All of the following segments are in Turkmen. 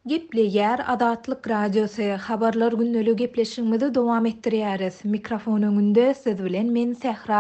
Gepleýär Adatlyk Radiosu habarlar günnäli gepleşigimizi dowam etdirýäris. Mikrofon öňünde siz bilen men Sähra.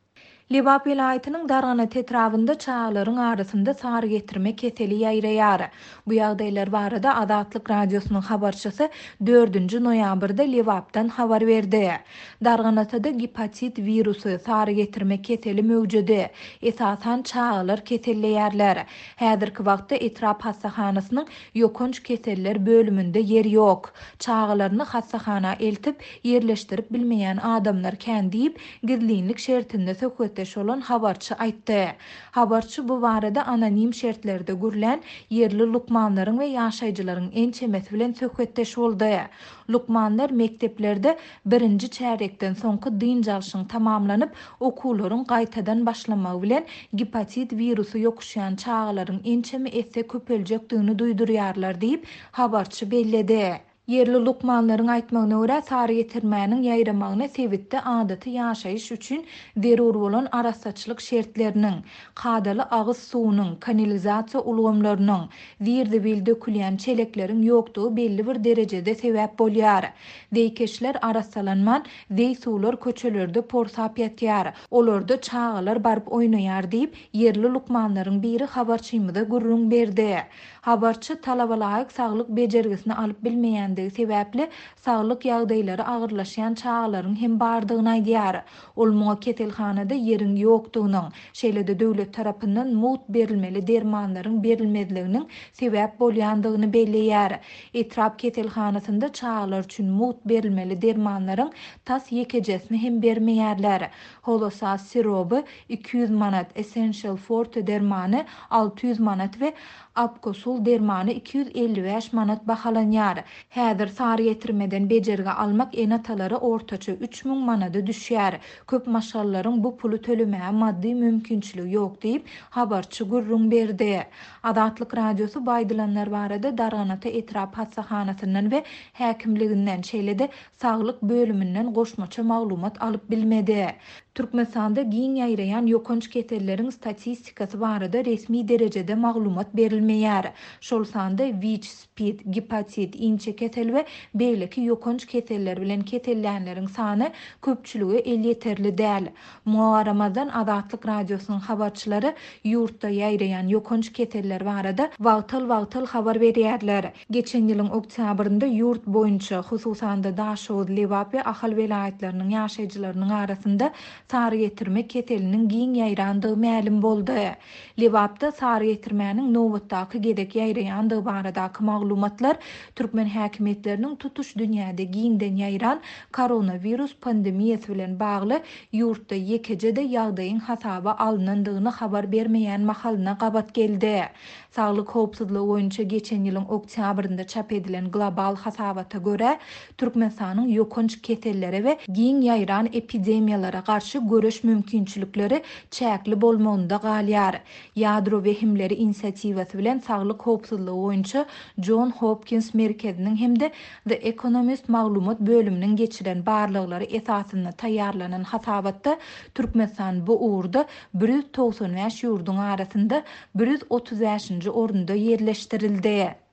Liwap vilayatynyň Dargana tetrawyny çağlaryň arasynda sary getirme keseli ýaýraýar. Bu ýagdaýlar barada Adatlyk Radiosynyň habarçysy 4-nji noýabrda Liwapdan habar berdi. Darganatada hepatit wirusy sary getirme keseli mewjudi. Esasan çağlar keselleýärler. Häzirki wagtda etrap hastahanasynyň ýokunç keseller bölüminde yer ýok. Çağlaryny hastahana eltip ýerleşdirip bilmeýän adamlar kän diýip gizlinlik şertinde söhbetdeş olan habarçy aýtdy. Habarçy bu barada anonim şertlerde gürlen yerli lukmanlaryň we ýaşaýjylaryň ençemesi bilen söhbetdeş boldy. Lukmanlar mekteplerde 1-nji çärekden soňky dyn jalşyň tamamlanyp okuwlaryň gaýtadan başlamagy bilen hepatit wirusy ýokuşýan çağlaryň ençemi esse köpeljekdigini duýdurýarlar diýip habarçy belledi. Yerli lukmanlaryň aýtmagyna görä sary getirmäniň ýaýramagyna sebitde adaty ýaşaýyş üçin derur bolan arasaçlyk şertleriniň, kadaly agyz suwunyň, kanalizasiýa ulgamlarynyň, zirdibil dökülýän çelekleriň ýokdugy belli bir derejede sebäp bolýar. Deýkeşler arasalanman zeý suwlar köçelerde porsap ýatýar. Olarda çağalar baryp oýnaýar diýip yerli lukmanlaryň biri habarçymyza gurrun berdi. Habarçy talabalaryk saglyk bejergisini alyp bilmeýändigi sebäpli saglyk ýagdaýlary agyrlaşýan çağlaryň hem bardygyny aýdýar. Ol muňa ketelhanada ýeriň ýokdugynyň, şeýle-de döwlet tarapyndan mut berilmeli dermanlaryň berilmezliginiň sebäp bolýandygyny belleýär. Etrap ketelhanasynda çağlar üçin mut berilmeli dermanlaryň tas ýekejesini hem bermeýärler. Holosa siroby 200 manat, Essential Forte dermany 600 manat we Apkosul dermany 255 manat bahalanýar. Häzir sary getirmeden bejerge almak enatalary ortaça 3000 manada düşýär. Köp maşallaryň bu puly tölemäge maddi mümkinçiligi ýok diýip habarçy gurrun berdi. Adatlyk Radiosu baýdylanlar barada Darganata etrap hastahanasynyň we häkimliginden şeýle-de saglyk bölümünden goşmaça maglumat alyp bilmedi. Türkmenistanda giň ýaýraýan ýokunç keselleriň statistikasy barada resmi derejede maglumat berilmeýär. Şol sanda WIC, SPID, hepatit, inçe kesel we beýleki ýokunç keseller bilen ketellänleriň sany köpçüligi el ýeterli däl. Muaramazdan Adatlyk Radiosynyň habarçylary ýurtda ýaýraýan ýokunç keseller barada wagtyl habar berýärler. Geçen ýylyň oktýabrynda ýurt boýunça hususan da Daşow, Liwap we Ahal welaýatlarynyň ýaşaýjylarynyň arasynda sary getirme keseliniň giň ýaýrandygy ma'lum boldy. Liwapda sary getirmäniň nowatdaky gedek ýaýraýandygy baradaky maglumatlar türkmen häkimetleriniň tutuş dünýäde giňden ýaýran koronavirus pandemiýasy bilen bagly ýurtda ýekejede ýagdaýyň hasaba alynandygyny habar bermeýän mahalyna gabat geldi. Saglyk howpsuzlygy boýunça geçen ýylyň oktýabrynda çap edilen global hasabata görä Türkmenistanyň ýokunç kesellere we giň ýaýran epidemiýalara garşy göreş mümkinçilikleri çäkli bolmagyna galýar. Ýadro wehimleri inisiativasy bilen saglyk howpsuzlygy boýunça John Hopkins merkeziniň hemde The Economist maglumat bölüminiň geçiren barlykları esasyna taýýarlanan hasabatda Türkmenistan bu uğurda 195 ýurduň arasynda 135-nji orunda ýerleşdirildi.